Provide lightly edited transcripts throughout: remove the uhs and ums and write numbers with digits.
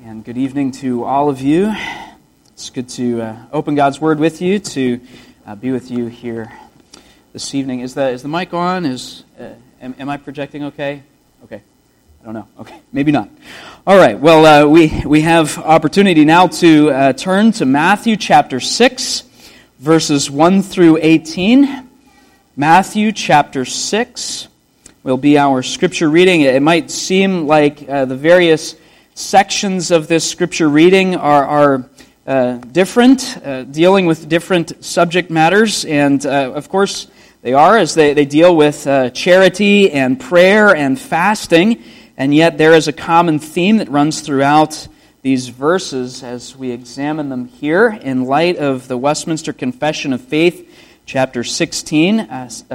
And good evening to all of you. It's good to open God's Word with you, to be with you here this evening. Is the mic on? Am I projecting okay? Okay. I don't know. Okay. Maybe not. All right. Well, we have opportunity now to turn to Matthew chapter 6, verses 1 through 18. Matthew chapter 6 will be our scripture reading. It might seem like the various sections of this scripture reading are different, dealing with different subject matters, and of course they are, as they deal with charity and prayer and fasting, and yet there is a common theme that runs throughout these verses as we examine them here in light of the Westminster Confession of Faith, chapter 16,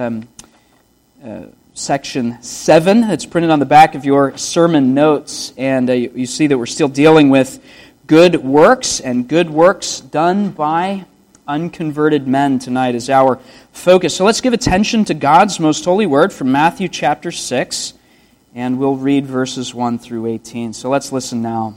Section 7. It's printed on the back of your sermon notes, and you see that we're still dealing with good works, and good works done by unconverted men tonight is our focus. So let's give attention to God's most holy word from Matthew chapter 6, and we'll read verses 1 through 18. So let's listen now.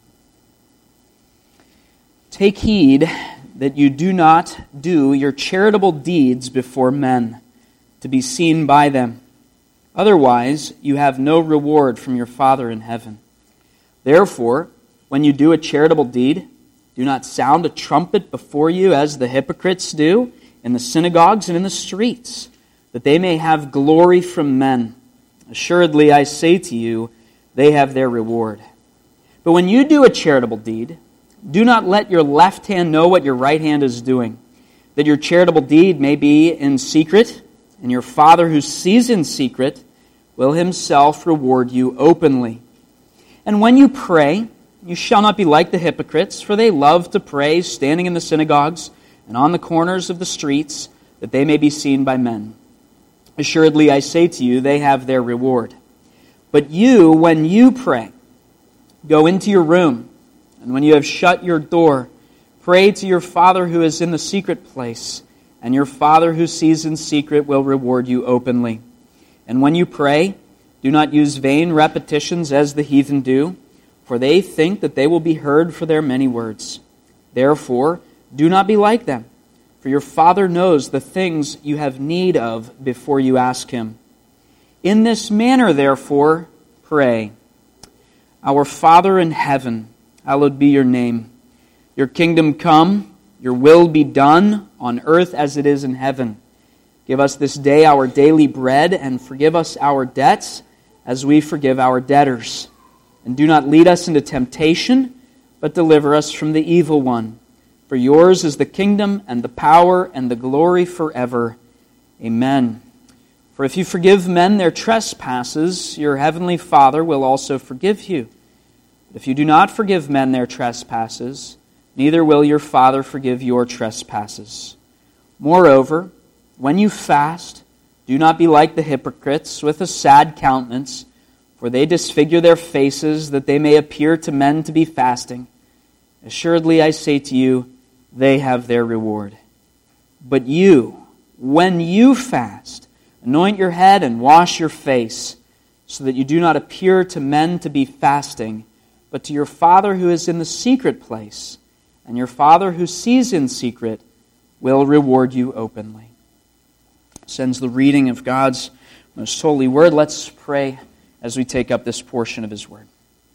Take heed that you do not do your charitable deeds before men, to be seen by them. Otherwise, you have no reward from your Father in heaven. Therefore, when you do a charitable deed, do not sound a trumpet before you as the hypocrites do in the synagogues and in the streets, that they may have glory from men. Assuredly, I say to you, they have their reward. But when you do a charitable deed, do not let your left hand know what your right hand is doing, that your charitable deed may be in secret, and your Father who sees in secret will himself reward you openly. And when you pray, you shall not be like the hypocrites, for they love to pray standing in the synagogues and on the corners of the streets, that they may be seen by men. Assuredly, I say to you, they have their reward. But you, when you pray, go into your room, and when you have shut your door, pray to your Father who is in the secret place, and your Father who sees in secret will reward you openly. And when you pray, do not use vain repetitions as the heathen do, for they think that they will be heard for their many words. Therefore, do not be like them, for your Father knows the things you have need of before you ask Him. In this manner, therefore, pray. Our Father in heaven, hallowed be your name. Your kingdom come, your will be done on earth as it is in heaven. Give us this day our daily bread, and forgive us our debts as we forgive our debtors. And do not lead us into temptation, but deliver us from the evil one. For yours is the kingdom and the power and the glory forever. Amen. For if you forgive men their trespasses, your heavenly Father will also forgive you. But if you do not forgive men their trespasses, neither will your Father forgive your trespasses. Moreover, when you fast, do not be like the hypocrites with a sad countenance, for they disfigure their faces that they may appear to men to be fasting. Assuredly, I say to you, they have their reward. But you, when you fast, anoint your head and wash your face, so that you do not appear to men to be fasting, but to your Father who is in the secret place. And your Father who sees in secret will reward you openly. This ends the reading of God's most holy word. Let's pray as we take up this portion of His word.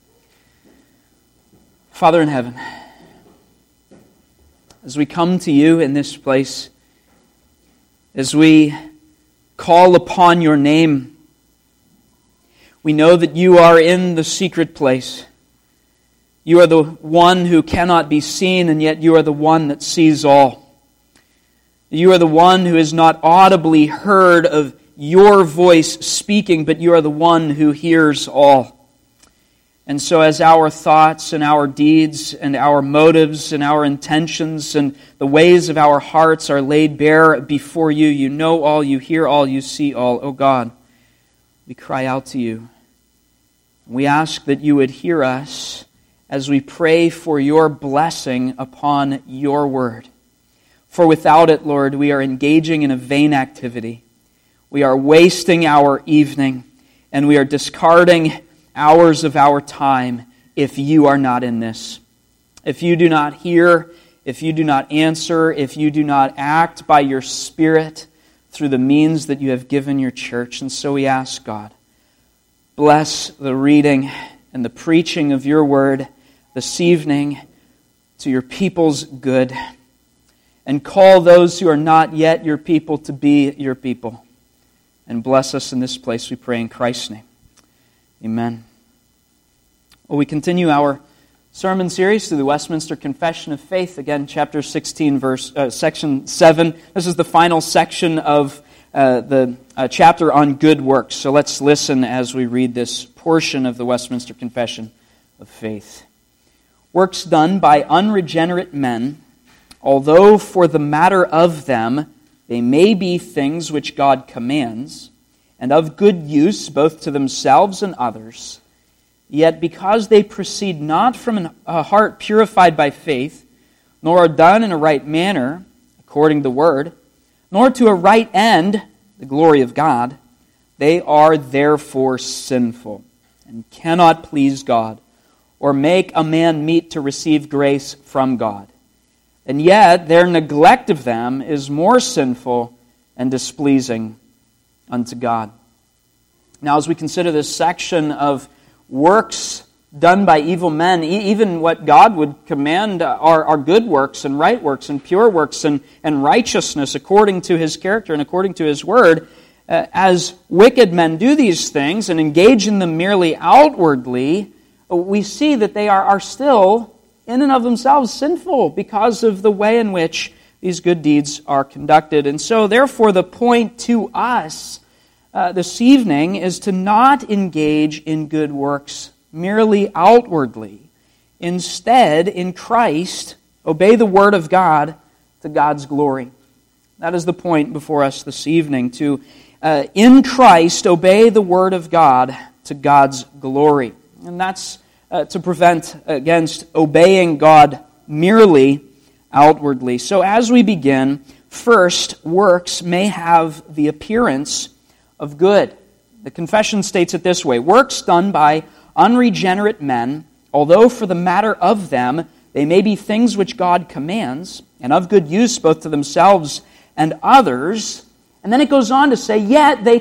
Father in heaven, as we come to you in this place, as we call upon your name, we know that you are in the secret place. You are the one who cannot be seen, and yet you are the one that sees all. You are the one who is not audibly heard of your voice speaking, but you are the one who hears all. And so as our thoughts and our deeds and our motives and our intentions and the ways of our hearts are laid bare before you, you know all, you hear all, you see all. Oh God, we cry out to you. We ask that you would hear us as we pray for your blessing upon your word. For without it, Lord, we are engaging in a vain activity. We are wasting our evening, and we are discarding hours of our time if you are not in this. If you do not hear, if you do not answer, if you do not act by your Spirit through the means that you have given your church. And so we ask, God, bless the reading and the preaching of your word this evening to your people's good, and call those who are not yet your people to be your people. And bless us in this place, we pray in Christ's name. Amen. Well, we continue our sermon series through the Westminster Confession of Faith. Again, chapter 16, section 7. This is the final section of the chapter on good works. So let's listen as we read this portion of the Westminster Confession of Faith. Works done by unregenerate men, although for the matter of them they may be things which God commands, and of good use both to themselves and others, yet because they proceed not from a heart purified by faith, nor are done in a right manner, according to the word, nor to a right end, the glory of God, they are therefore sinful, and cannot please God, or make a man meet to receive grace from God. And yet their neglect of them is more sinful and displeasing unto God. Now, as we consider this section of works done by evil men, even what God would command are good works and right works and pure works and righteousness according to His character and according to His word, as wicked men do these things and engage in them merely outwardly, we see that they are still, in and of themselves, sinful because of the way in which these good deeds are conducted. And so, therefore, the point to us this evening is to not engage in good works merely outwardly. Instead, in Christ, obey the Word of God to God's glory. That is the point before us this evening, to, in Christ, obey the Word of God to God's glory. And that's to prevent against obeying God merely outwardly. So as we begin, first, works may have the appearance of good. The confession states it this way: works done by unregenerate men, although for the matter of them they may be things which God commands, and of good use both to themselves and others. And then it goes on to say, yet they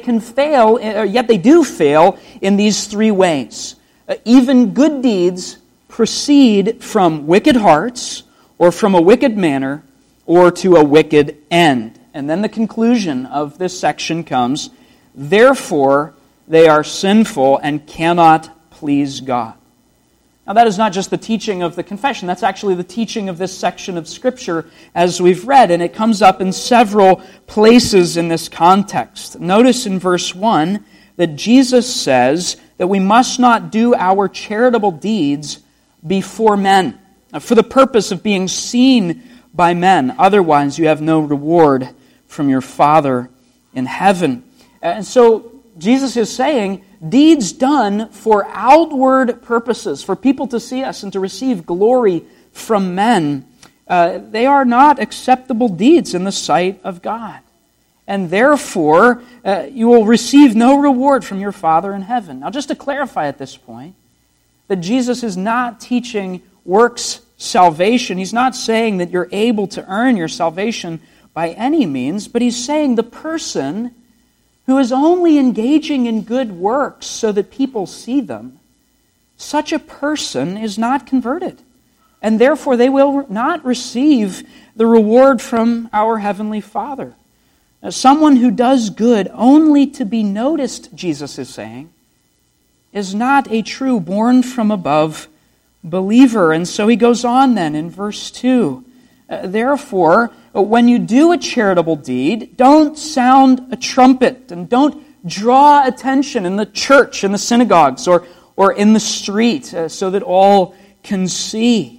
do fail in these three ways. Even good deeds proceed from wicked hearts, or from a wicked manner, or to a wicked end. And then the conclusion of this section comes, therefore they are sinful and cannot please God. Now that is not just the teaching of the confession, that's actually the teaching of this section of Scripture as we've read, and it comes up in several places in this context. Notice in verse 1 that Jesus says that we must not do our charitable deeds before men, for the purpose of being seen by men. Otherwise, you have no reward from your Father in heaven. And so Jesus is saying, deeds done for outward purposes, for people to see us and to receive glory from men, they are not acceptable deeds in the sight of God. And therefore, you will receive no reward from your Father in heaven. Now, just to clarify at this point, that Jesus is not teaching works salvation. He's not saying that you're able to earn your salvation by any means, but He's saying the person who is only engaging in good works so that people see them, such a person is not converted. And therefore, they will not receive the reward from our Heavenly Father. Someone who does good only to be noticed, Jesus is saying, is not a true born from above believer. And so he goes on then in verse 2. Therefore, when you do a charitable deed, don't sound a trumpet and don't draw attention in the church, in the synagogues, or in the street so that all can see.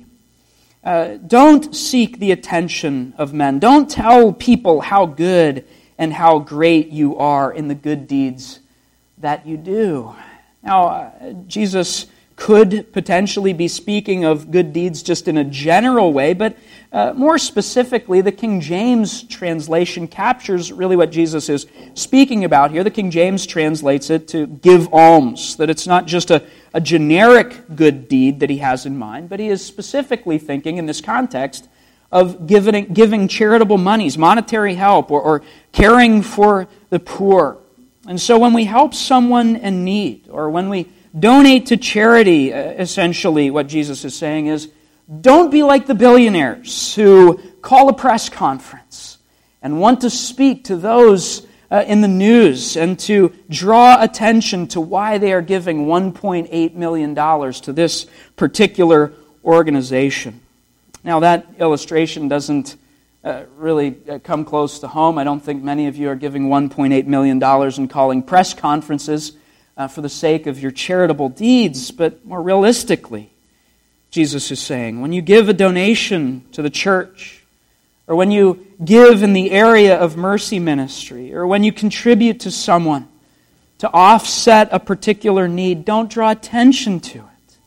Don't seek the attention of men. Don't tell people how good and how great you are in the good deeds that you do. Now, Jesus could potentially be speaking of good deeds just in a general way, but more specifically, the King James translation captures really what Jesus is speaking about here. The King James translates it to give alms, that it's not just a a generic good deed that he has in mind, but he is specifically thinking in this context of giving charitable monies, monetary help, or caring for the poor. And so when we help someone in need, or when we donate to charity, essentially what Jesus is saying is, don't be like the billionaires who call a press conference and want to speak to those in the news and to draw attention to why they are giving $1.8 million to this particular organization. Now, that illustration doesn't really come close to home. I don't think many of you are giving $1.8 million and calling press conferences for the sake of your charitable deeds, but more realistically, Jesus is saying, when you give a donation to the church, or when you give in the area of mercy ministry, or when you contribute to someone to offset a particular need, don't draw attention to it.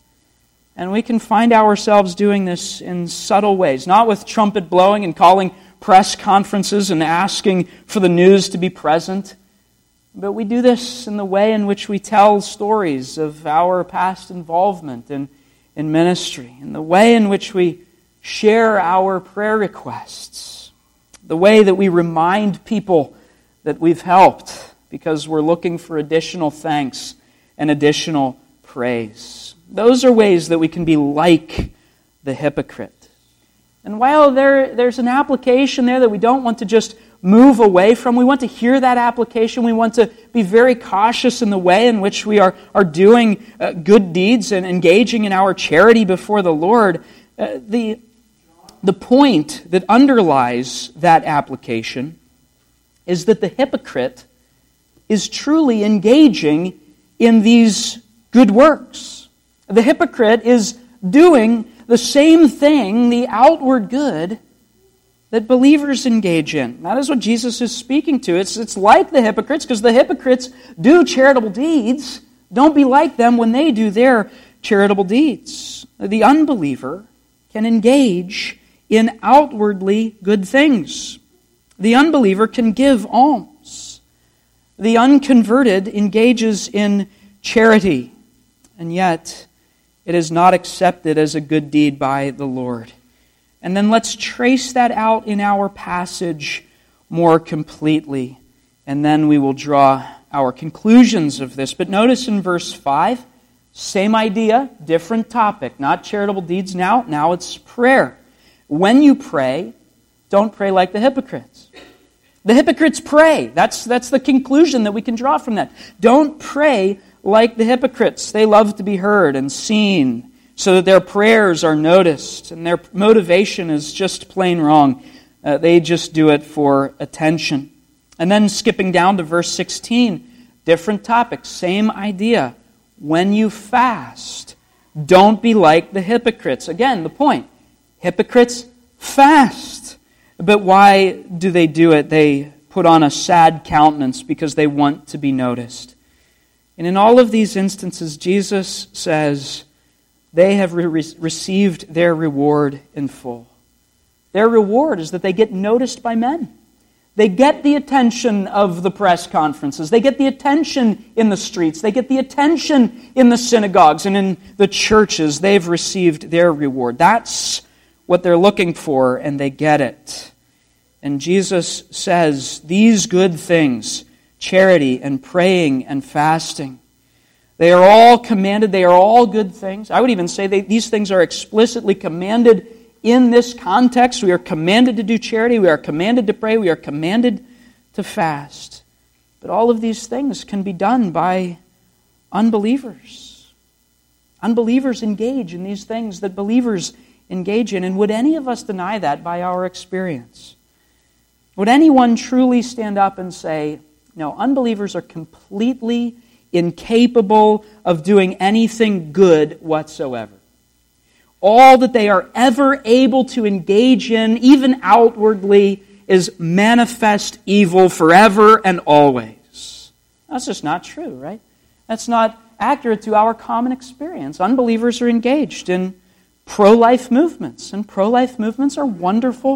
And we can find ourselves doing this in subtle ways, not with trumpet blowing and calling press conferences and asking for the news to be present, but we do this in the way in which we tell stories of our past involvement in ministry, in the way in which we share our prayer requests, the way that we remind people that we've helped because we're looking for additional thanks and additional praise. Those are ways that we can be like the hypocrite. And while there's an application there that we don't want to just move away from, we want to hear that application, we want to be very cautious in the way in which we are doing good deeds and engaging in our charity before the Lord, the point that underlies that application is that the hypocrite is truly engaging in these good works. The hypocrite is doing the same thing, the outward good, that believers engage in. That is what Jesus is speaking to. It's like the hypocrites, because the hypocrites do charitable deeds. Don't be like them when they do their charitable deeds. The unbeliever can engage in outwardly good things. The unbeliever can give alms. The unconverted engages in charity, and yet it is not accepted as a good deed by the Lord. And then let's trace that out in our passage more completely, and then we will draw our conclusions of this. But notice in verse 5, same idea, different topic, not charitable deeds now it's prayer. When you pray, don't pray like the hypocrites. The hypocrites pray. That's the conclusion that we can draw from that. Don't pray like the hypocrites. They love to be heard and seen, so that their prayers are noticed, and their motivation is just plain wrong. They just do it for attention. And then skipping down to verse 16, different topic, same idea. When you fast, don't be like the hypocrites. Again, the point, hypocrites fast. But why do they do it? They put on a sad countenance because they want to be noticed. And in all of these instances, Jesus says, they have received their reward in full. Their reward is that they get noticed by men. They get the attention of the press conferences. They get the attention in the streets. They get the attention in the synagogues and in the churches. They've received their reward. That's what they're looking for, and they get it. And Jesus says these good things, charity and praying and fasting, they are all commanded. They are all good things. I would even say these things are explicitly commanded in this context. We are commanded to do charity. We are commanded to pray. We are commanded to fast. But all of these things can be done by unbelievers. Unbelievers engage in these things that believers engage in. And would any of us deny that by our experience? Would anyone truly stand up and say, no, unbelievers are completely incapable of doing anything good whatsoever? All that they are ever able to engage in, even outwardly, is manifest evil forever and always. That's just not true, right? That's not accurate to our common experience. Unbelievers are engaged in pro-life movements, and pro-life movements are wonderful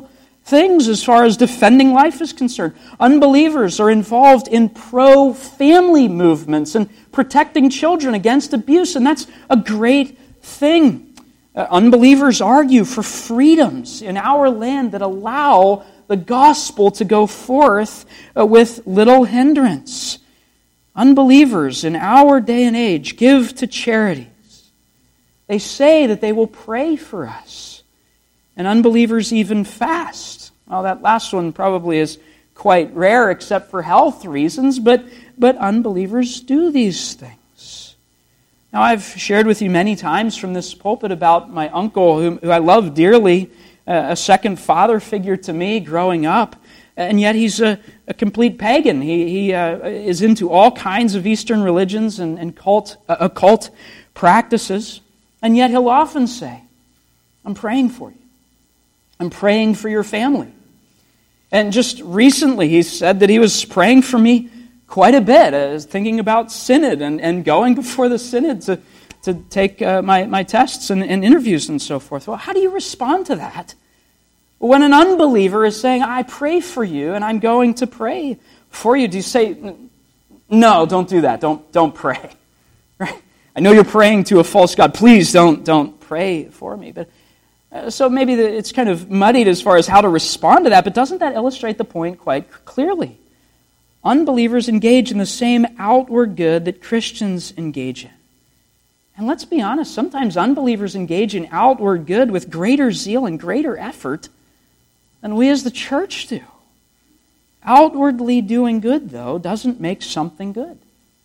things as far as defending life is concerned. Unbelievers are involved in pro-family movements and protecting children against abuse, and that's a great thing. Unbelievers argue for freedoms in our land that allow the gospel to go forth with little hindrance. Unbelievers in our day and age give to charities. They say that they will pray for us. And unbelievers even fast. Well, that last one probably is quite rare except for health reasons, but unbelievers do these things. Now, I've shared with you many times from this pulpit about my uncle, who I love dearly, a second father figure to me growing up, and yet he's a complete pagan. He is into all kinds of Eastern religions and occult practices, and yet he'll often say, "I'm praying for you. I'm praying for your family." And just recently he said that he was praying for me quite a bit, thinking about synod and going before the synod to take my tests and interviews and so forth. Well, how do you respond to that when an unbeliever is saying, "I pray for you and I'm going to pray for you"? Do you say, "No, don't do that. Don't pray"? Right? I know you're praying to a false god. Please don't pray for me. But so maybe it's kind of muddied as far as how to respond to that, but doesn't that illustrate the point quite clearly? Unbelievers engage in the same outward good that Christians engage in. And let's be honest, sometimes unbelievers engage in outward good with greater zeal and greater effort than we as the church do. Outwardly doing good, though, doesn't make something good,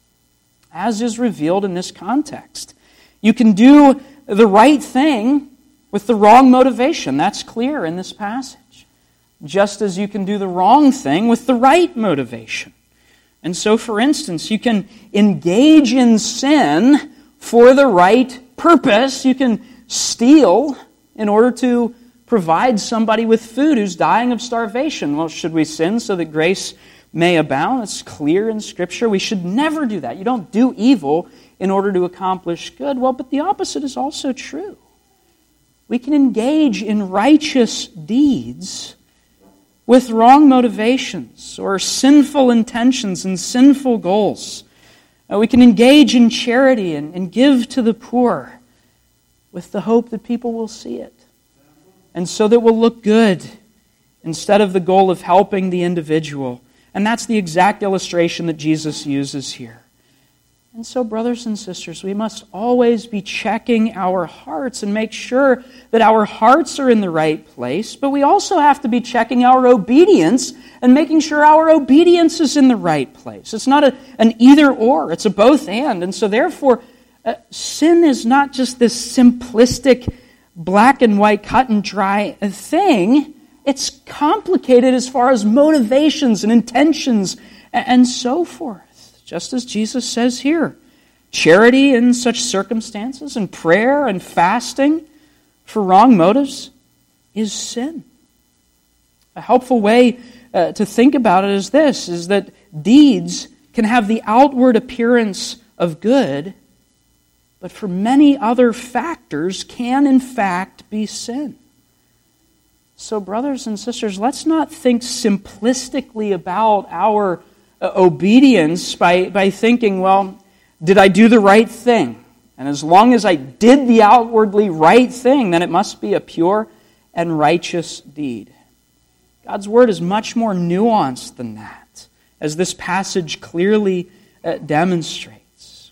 as is revealed in this context. You can do the right thing with the wrong motivation. That's clear in this passage. Just as you can do the wrong thing with the right motivation. And so, for instance, you can engage in sin for the right purpose. You can steal in order to provide somebody with food who's dying of starvation. Well, should we sin so that grace may abound? It's clear in Scripture. We should never do that. You don't do evil in order to accomplish good. Well, but the opposite is also true. We can engage in righteous deeds with wrong motivations or sinful intentions and sinful goals. We can engage in charity and give to the poor with the hope that people will see it, and so that we'll look good instead of the goal of helping the individual. And that's the exact illustration that Jesus uses here. And so, brothers and sisters, we must always be checking our hearts and make sure that our hearts are in the right place, but we also have to be checking our obedience and making sure our obedience is in the right place. It's not an either-or, it's a both-and. And so therefore, sin is not just this simplistic, black and white, cut and dry thing. It's complicated as far as motivations and intentions and so forth. Just as Jesus says here, charity in such circumstances and prayer and fasting for wrong motives is sin. A helpful way to think about it is this, is that deeds can have the outward appearance of good, but for many other factors can in fact be sin. So brothers and sisters, let's not think simplistically about our obedience by thinking, well, did I do the right thing? And as long as I did the outwardly right thing, then it must be a pure and righteous deed. God's word is much more nuanced than that, as this passage clearly demonstrates.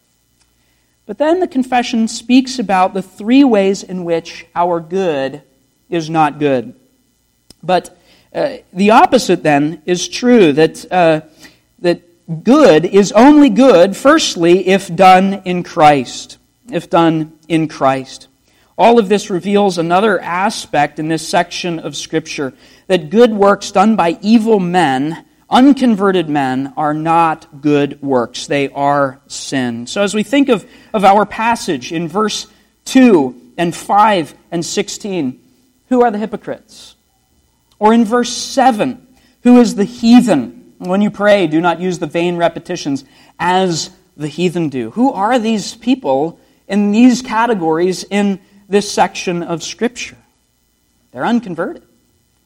But then the confession speaks about the three ways in which our good is not good. But the opposite then is true, that good is only good, firstly, if done in Christ. If done in Christ. All of this reveals another aspect in this section of Scripture, that good works done by evil men, unconverted men, are not good works. They are sin. So as we think of our passage in verse 2 and 5 and 16, who are the hypocrites? Or in verse 7, who is the heathen? When you pray, do not use the vain repetitions as the heathen do. Who are these people in these categories in this section of Scripture? They're unconverted.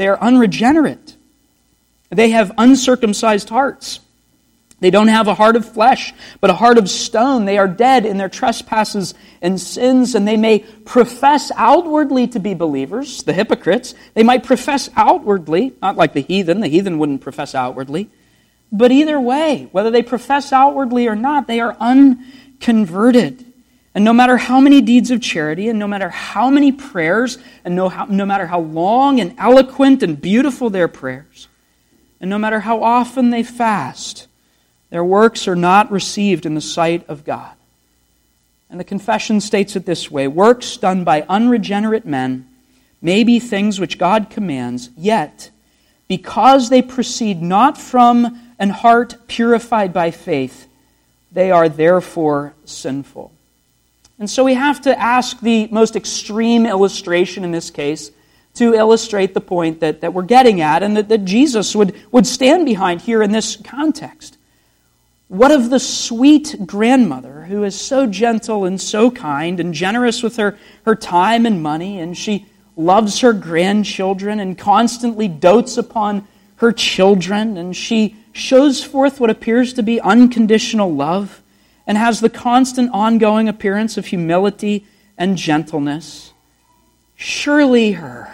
They are unregenerate. They have uncircumcised hearts. They don't have a heart of flesh, but a heart of stone. They are dead in their trespasses and sins, and they may profess outwardly to be believers, the hypocrites. They might profess outwardly, not like the heathen wouldn't profess outwardly. But either way, whether they profess outwardly or not, they are unconverted. And no matter how many deeds of charity, and no matter how many prayers, and no matter how long and eloquent and beautiful their prayers, and no matter how often they fast, their works are not received in the sight of God. And the confession states it this way: works done by unregenerate men may be things which God commands, yet, because they proceed not from an heart purified by faith, they are therefore sinful. And so we have to ask the most extreme illustration in this case to illustrate the point that we're getting at and that Jesus would stand behind here in this context. What of the sweet grandmother who is so gentle and so kind and generous with her time and money, and she loves her grandchildren and constantly dotes upon her children, and she shows forth what appears to be unconditional love and has the constant ongoing appearance of humility and gentleness? Surely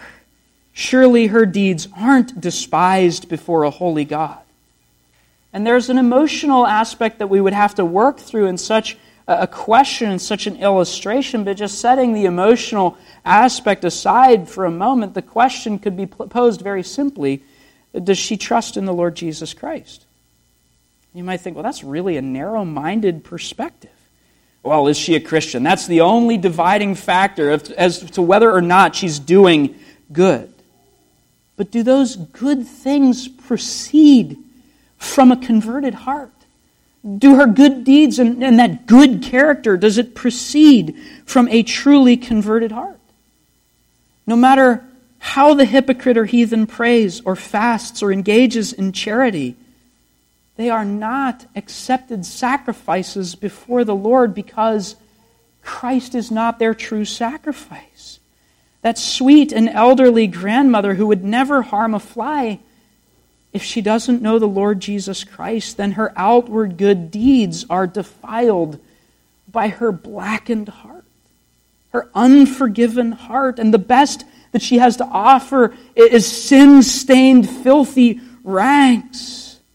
her deeds aren't despised before a holy God. And there's an emotional aspect that we would have to work through in such a question, in such an illustration, but just setting the emotional aspect aside for a moment, the question could be posed very simply: does she trust in the Lord Jesus Christ? You might think, well, that's really a narrow-minded perspective. Well, is she a Christian? That's the only dividing factor as to whether or not she's doing good. But do those good things proceed from a converted heart? Do her good deeds and that good character, does it proceed from a truly converted heart? No matter how the hypocrite or heathen prays or fasts or engages in charity, they are not accepted sacrifices before the Lord because Christ is not their true sacrifice. That sweet and elderly grandmother who would never harm a fly, if she doesn't know the Lord Jesus Christ, then her outward good deeds are defiled by her blackened heart, her unforgiven heart, and the best that she has to offer is sin-stained, filthy rags.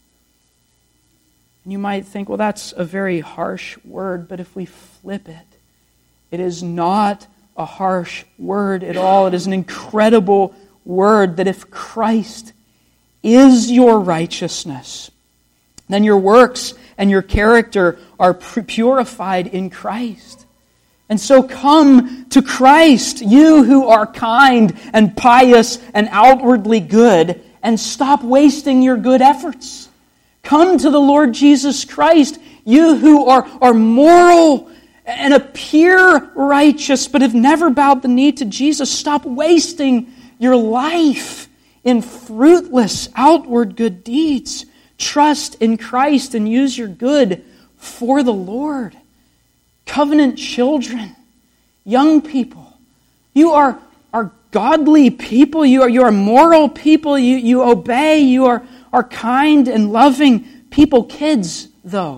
And you might think, well, that's a very harsh word, but if we flip it, it is not a harsh word at all. It is an incredible word that if Christ is your righteousness, then your works and your character are purified in Christ. And so come to Christ, you who are kind and pious and outwardly good, and stop wasting your good efforts. Come to the Lord Jesus Christ, you who are moral and appear righteous but have never bowed the knee to Jesus. Stop wasting your life in fruitless outward good deeds. Trust in Christ and use your good for the Lord. Covenant children, young people, you are godly people, you are moral people, you obey, you are kind and loving people. Kids, though,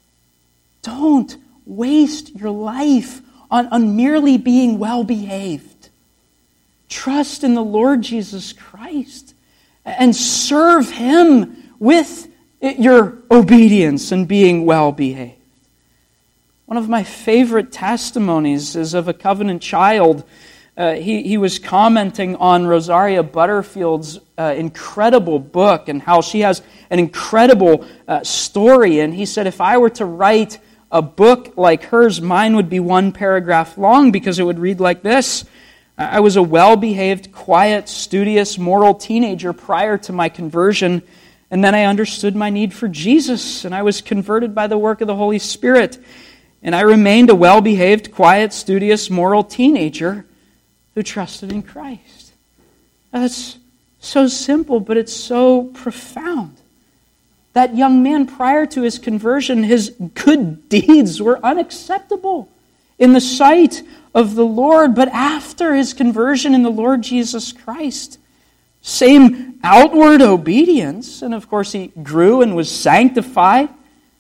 don't waste your life on merely being well-behaved. Trust in the Lord Jesus Christ and serve Him with your obedience and being well-behaved. One of my favorite testimonies is of a covenant child. He was commenting on Rosaria Butterfield's incredible book and how she has an incredible story. And he said, if I were to write a book like hers, mine would be one paragraph long because it would read like this: I was a well-behaved, quiet, studious, moral teenager prior to my conversion, and then I understood my need for Jesus, and I was converted by the work of the Holy Spirit. And I remained a well-behaved, quiet, studious, moral teenager who trusted in Christ. Now, that's so simple, but it's so profound. That young man, prior to his conversion, his good deeds were unacceptable in the sight of the Lord. But after his conversion in the Lord Jesus Christ, Same outward obedience. And of course, he grew and was sanctified.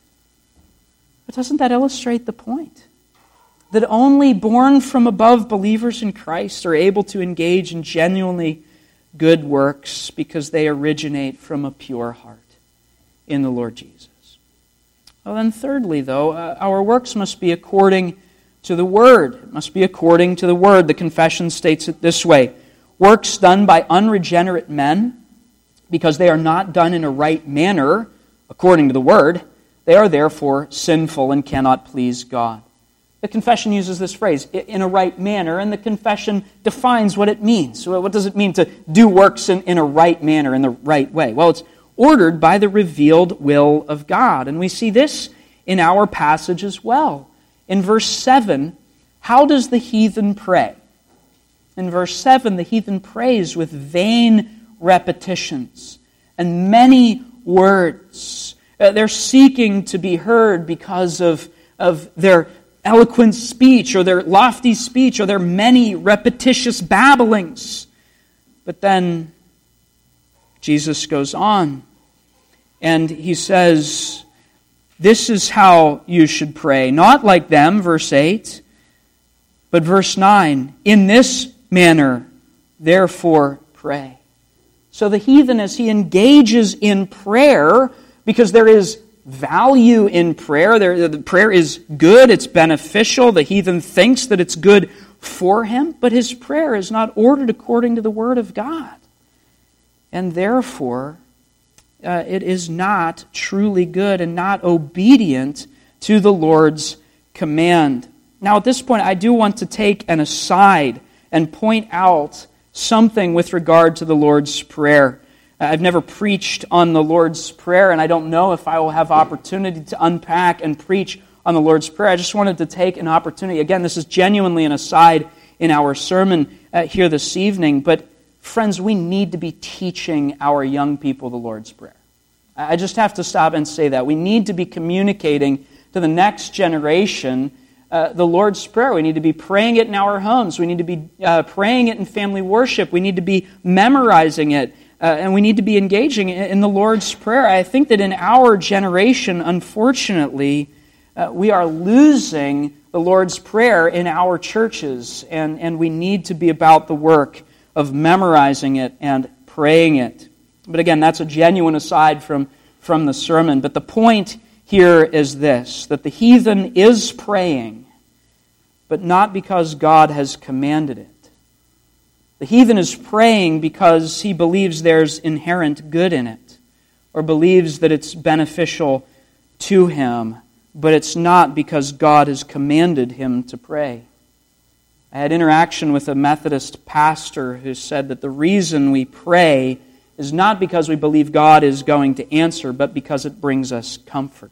But doesn't that illustrate the point? That only born from above believers in Christ are able to engage in genuinely good works because they originate from a pure heart in the Lord Jesus. Well, then thirdly, though, our works must be according to the Word. It must be according to the Word. The confession states it this way: works done by unregenerate men, because they are not done in a right manner, according to the Word, they are therefore sinful and cannot please God. The confession uses this phrase, in a right manner, and the confession defines what it means. So what does it mean to do works in a right manner, in the right way? Well, it's ordered by the revealed will of God. And we see this in our passage as well. In verse 7, how does the heathen pray? In verse 7, the heathen prays with vain repetitions and many words. They're seeking to be heard because of their eloquent speech or their lofty speech or their many repetitious babblings. But then Jesus goes on and he says, this is how you should pray. Not like them, verse 8, but verse 9, in this manner, therefore pray. So the heathen, as he engages in prayer, because there is value in prayer, the prayer is good, it's beneficial, the heathen thinks that it's good for him, but his prayer is not ordered according to the Word of God. And therefore, it is not truly good and not obedient to the Lord's command. Now, at this point, I do want to take an aside and point out something with regard to the Lord's Prayer. I've never preached on the Lord's Prayer, and I don't know if I will have opportunity to unpack and preach on the Lord's Prayer. I just wanted to take an opportunity. Again, this is genuinely an aside in our sermon here this evening, but friends, we need to be teaching our young people the Lord's Prayer. I just have to stop and say that. We need to be communicating to the next generation the Lord's Prayer. We need to be praying it in our homes. We need to be praying it in family worship. We need to be memorizing it. And we need to be engaging in the Lord's Prayer. I think that in our generation, unfortunately, we are losing the Lord's Prayer in our churches. And we need to be about the work of memorizing it and praying it. But again, that's a genuine aside from the sermon. But the point here is this, that the heathen is praying, but not because God has commanded it. The heathen is praying because he believes there's inherent good in it, or believes that it's beneficial to him, but it's not because God has commanded him to pray. I had interaction with a Methodist pastor who said that the reason we pray is not because we believe God is going to answer, but because it brings us comfort.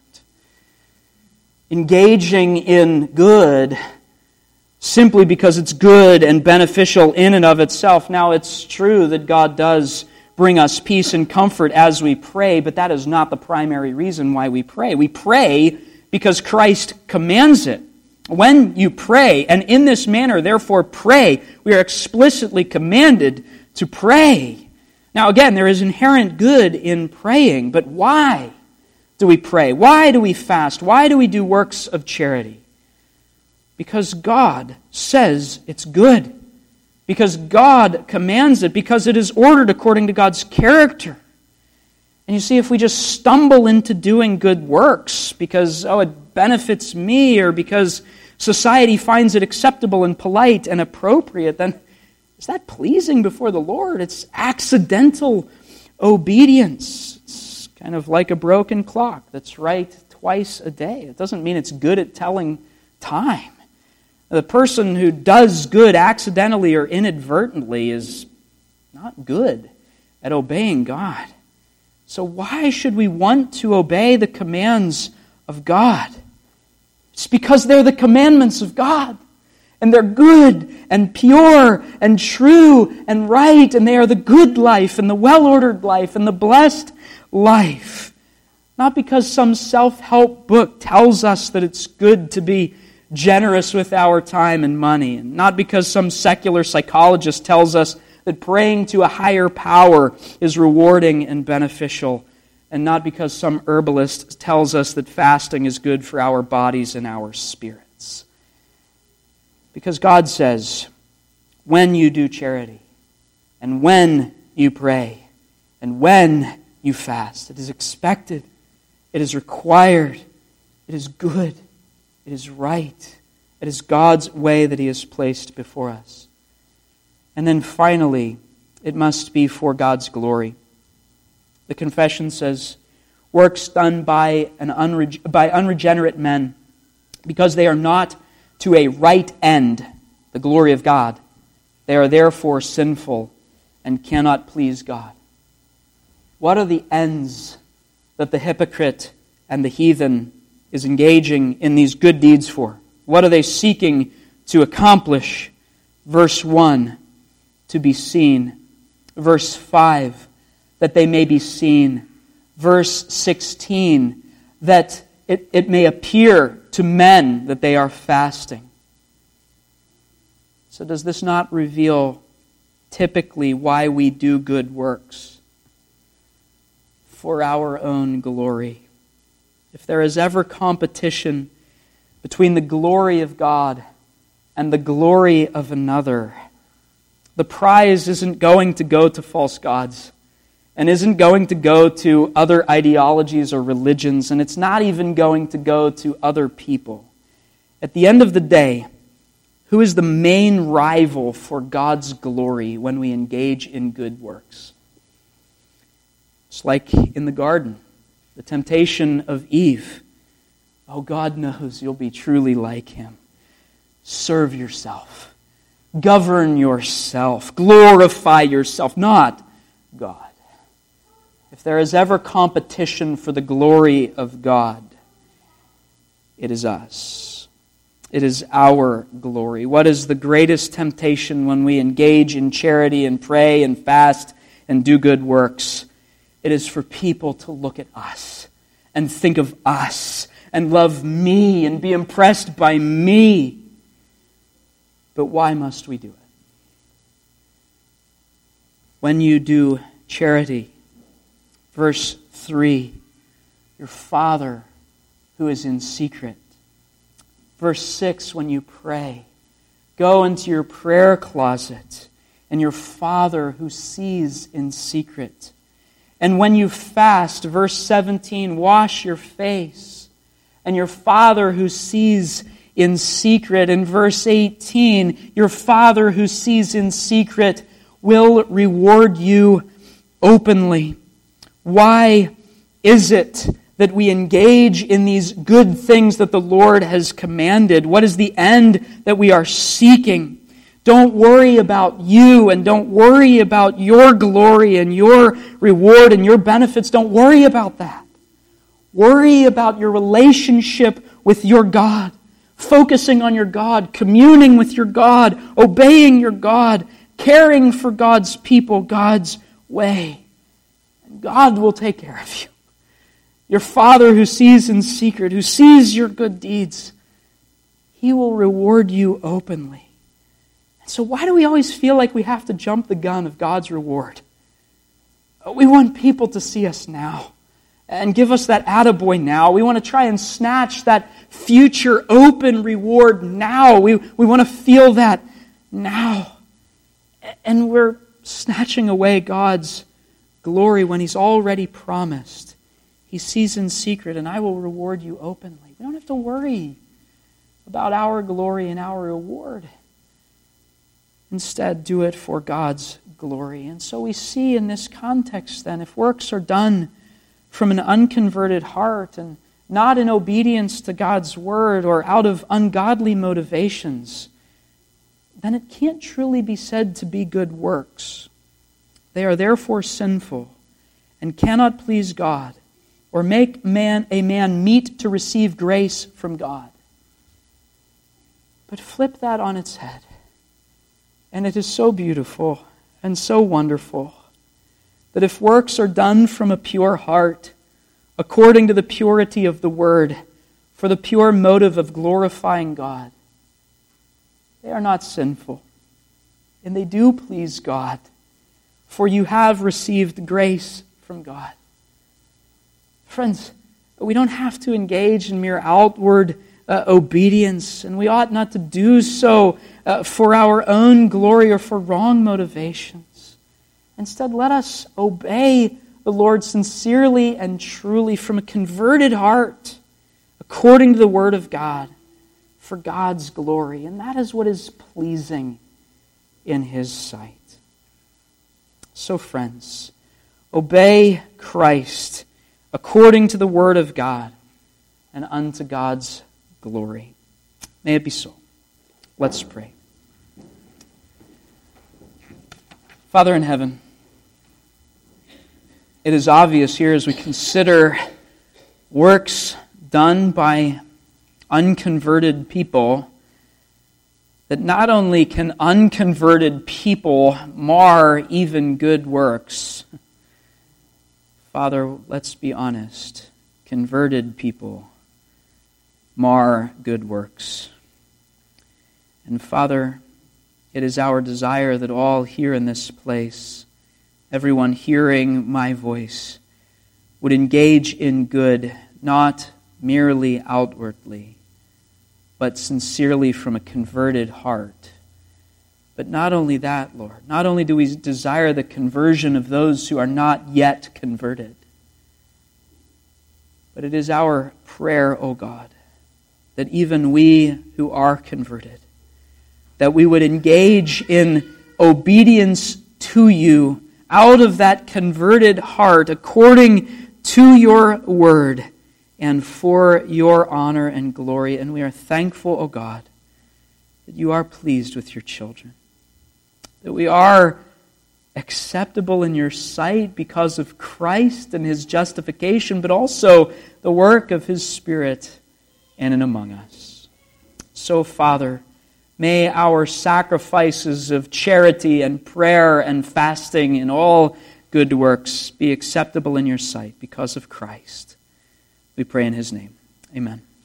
Engaging in good simply because it's good and beneficial in and of itself. Now, it's true that God does bring us peace and comfort as we pray, but that is not the primary reason why we pray. We pray because Christ commands it. When you pray, and in this manner, therefore pray, we are explicitly commanded to pray. Now again, there is inherent good in praying, but why do we pray? Why do we fast? Why do we do works of charity? Because God says it's good. Because God commands it. Because it is ordered according to God's character. And you see, if we just stumble into doing good works because, it benefits me, or because society finds it acceptable and polite and appropriate, then is that pleasing before the Lord? It's accidental obedience. It's kind of like a broken clock that's right twice a day. It doesn't mean it's good at telling time. The person who does good accidentally or inadvertently is not good at obeying God. So why should we want to obey the commands of God? It's because they're the commandments of God. And they're good and pure and true and right. And they are the good life and the well-ordered life and the blessed life. Not because some self-help book tells us that it's good to be generous with our time and money. And not because some secular psychologist tells us that praying to a higher power is rewarding and beneficial, and not because some herbalist tells us that fasting is good for our bodies and our spirits. Because God says, when you do charity, and when you pray, and when you fast, it is expected, it is required, it is good, it is right, it is God's way that He has placed before us. And then finally, it must be for God's glory. The confession says, works done by unregenerate men, because they are not to a right end, the glory of God. They are therefore sinful and cannot please God. What are the ends that the hypocrite and the heathen is engaging in these good deeds for? What are they seeking to accomplish? Verse 1, to be seen. Verse 5, that they may be seen. Verse 16, that it may appear to men that they are fasting. So does this not reveal typically why we do good works? For our own glory. If there is ever competition between the glory of God and the glory of another, the prize isn't going to go to false gods, and isn't going to go to other ideologies or religions, and it's not even going to go to other people. At the end of the day, who is the main rival for God's glory when we engage in good works? It's like in the garden, the temptation of Eve. Oh, God knows you'll be truly like Him. Serve yourself. Govern yourself. Glorify yourself, not God. If there is ever competition for the glory of God, it is us. It is our glory. What is the greatest temptation when we engage in charity and pray and fast and do good works? It is for people to look at us and think of us and love me and be impressed by me. But why must we do it? When you do charity, verse 3, your Father who is in secret. Verse 6, when you pray, go into your prayer closet, and your Father who sees in secret. And when you fast, verse 17, wash your face, and your Father who sees in secret. In verse 18, your Father who sees in secret will reward you openly. Why is it that we engage in these good things that the Lord has commanded? What is the end that we are seeking? Don't worry about you, and don't worry about your glory and your reward and your benefits. Don't worry about that. Worry about your relationship with your God, focusing on your God, communing with your God, obeying your God, caring for God's people, God's way. And God will take care of you. Your Father who sees in secret, who sees your good deeds, He will reward you openly. So why do we always feel like we have to jump the gun of God's reward? We want people to see us now and give us that attaboy now. We want to try and snatch that future open reward now. We want to feel that now. And we're snatching away God's glory when He's already promised. He sees in secret, and I will reward you openly. We don't have to worry about our glory and our reward. Instead, do it for God's glory. And so we see in this context then, if works are done from an unconverted heart and not in obedience to God's word or out of ungodly motivations, then it can't truly be said to be good works. They are therefore sinful and cannot please God or make a man meet to receive grace from God. But flip that on its head. And it is so beautiful and so wonderful that if works are done from a pure heart, according to the purity of the Word, for the pure motive of glorifying God, they are not sinful, and they do please God, for you have received grace from God. Friends, we don't have to engage in mere outward obedience, and we ought not to do so for our own glory or for wrong motivations. Instead, let us obey the Lord sincerely and truly from a converted heart, according to the Word of God, for God's glory. And that is what is pleasing in His sight. So, friends, obey Christ according to the Word of God and unto God's glory. May it be so. Let's pray. Father in heaven, it is obvious here as we consider works done by unconverted people that not only can unconverted people mar even good works, Father, let's be honest, converted people mar good works. And Father, it is our desire that all here in this place, everyone hearing my voice, would engage in good, not merely outwardly, but sincerely from a converted heart. But not only that, Lord, not only do we desire the conversion of those who are not yet converted, but it is our prayer, O God, that even we who are converted, that we would engage in obedience to you out of that converted heart according to your word and for your honor and glory. And we are thankful, O God, that you are pleased with your children, that we are acceptable in your sight because of Christ and His justification, but also the work of His Spirit in and among us. So, Father, may our sacrifices of charity and prayer and fasting and all good works be acceptable in your sight because of Christ. We pray in His name. Amen.